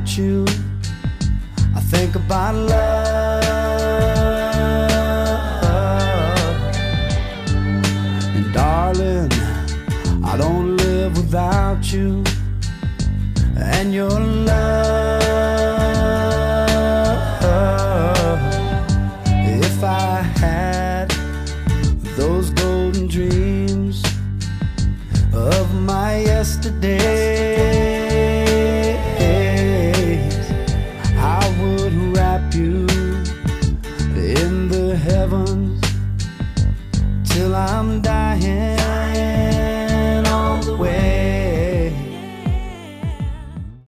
without you. I think about love, and darling, I don't live without you and your love. If I had those golden dreams of my yesterday,